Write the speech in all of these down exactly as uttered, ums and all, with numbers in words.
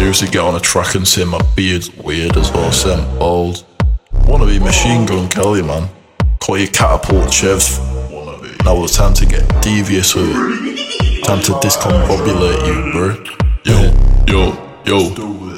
seriously get on a track and say my beard's weird as well, say I'm bald. Wanna be Machine Gun Kelly, man. Call you Catapult Chev. Now it's time to get devious with it. Time to discombobulate you, bro. Yo, yo, yo.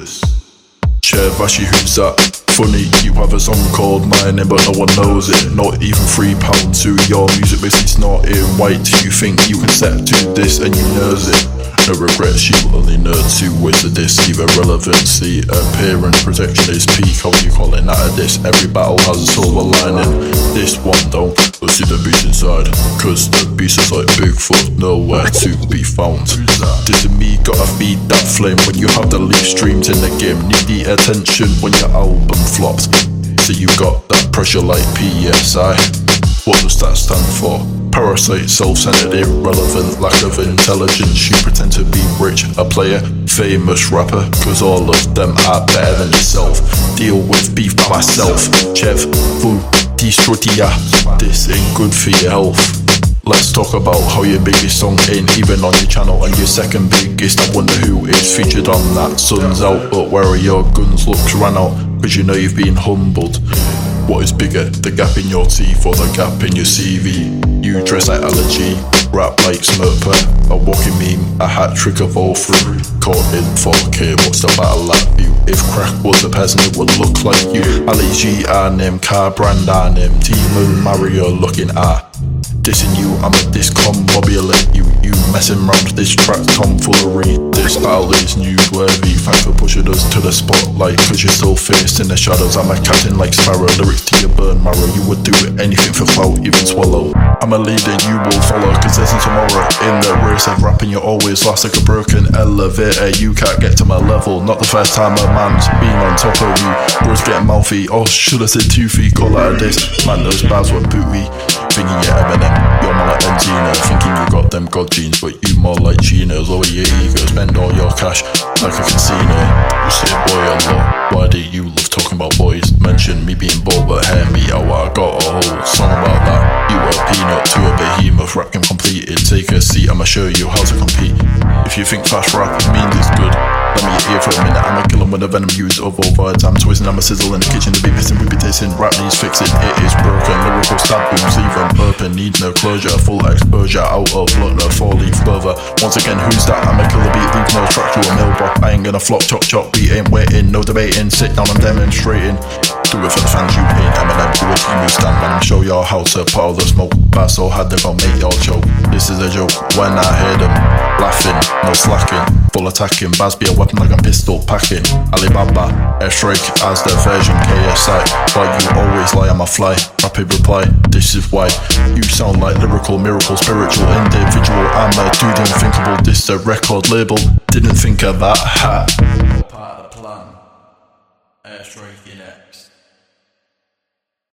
Chev, actually, who's that? Funny, you have a song called Mine, but no one knows it. Not even three pounds to your music, basically snorting white. You think you can set to this and you knows it. No regrets, you only know two ways to deceive. Relevancy, appearance, protectionist, peak, how you calling that a diss? Every battle has a silver lining. This one don't, let's see the beast inside. Cause the beast is like Bigfoot, nowhere to be found. This is me, gotta feed that flame. When you have the leaf streams in the game, need the attention when your album flops. So you got that pressure like P S I. What does that stand for? Parasite, self-centered, irrelevant, lack of intelligence. You pretend to be rich, a player, famous rapper, cause all of them are better than yourself. Deal with beef by myself. Chev, fu, destrotia. This ain't good for your health. Let's talk about how your biggest song ain't even on your channel, and your second biggest, I wonder who is featured on that. Sun's out, but where are your guns? Looks ran out, cause you know you've been humbled. What is bigger, the gap in your teeth or the gap in your C V? You dress like allergy, rap like Smurper, a walking meme, a hat trick of all three. Caught in four K, what's the battle like you? If crack was a person, it would look like you. Ali G, our name, car brand, our name, T-Moon, Mario looking at. Dissing you, I'm a discombobulate you. You messing around with this track tomfoolery. This battle is newsworthy. Thanks for pushing us to the spotlight, cause you're still faced in the shadows. I'm a captain like Sparrow, lyrics to your burn marrow. You would do anything for clout, even swallow. I'm a leader, you will follow, cause there's no tomorrow. In the race of rapping, you're always lost like a broken elevator. You can't get to my level, not the first time a man's been on top of you. Bro's getting mouthy, or should I say toothy? Call out of this, man, those bars were booty. Thinking you're Eminem, you're more like Benzino. Thinking you got them god genes, but you more like Gino. Lower your ego, spend all your cash like a casino. You say boy a lot, why do you love talking about boys? Mention me being bold, but hear me out, I got a whole song about that. You are a peanut to a behemoth, rap game completed. Take a seat, I'ma show you how to compete. If you think fast rap means it's good, let me ear for a minute. I'ma kill 'em with a venom used of all words. I'm twisting, I'm a sizzle in the kitchen to be missing, we be tasting. Rap needs fixing, it is broken. Lyrical stab booms, leave them open. Need no closure, full exposure. Out of luck, no four leaf clover. Once again, who's that? I'm a killer beat, leave no track to a mill bop. I ain't gonna flop, chop, chop, beat ain't waiting. No debating, sit down, I'm demonstrating. Do it for the fans, you ain't Eminem. Do a team, you stand, man. Show y'all how to put all the smoke. Bad so hard, they gon' make y'all choke. This is a joke, when I hear them laughing, no slacking, full attacking. Baz be a weapon like a pistol packing. Alibaba, airstrike as the version K S I. Why you always lie, I'm a fly. Rapid reply, this is why. You sound like lyrical miracle, spiritual individual. I'm a do the unthinkable, this a record label. Didn't think of that, ha. Part of the plan. Airstrike your next.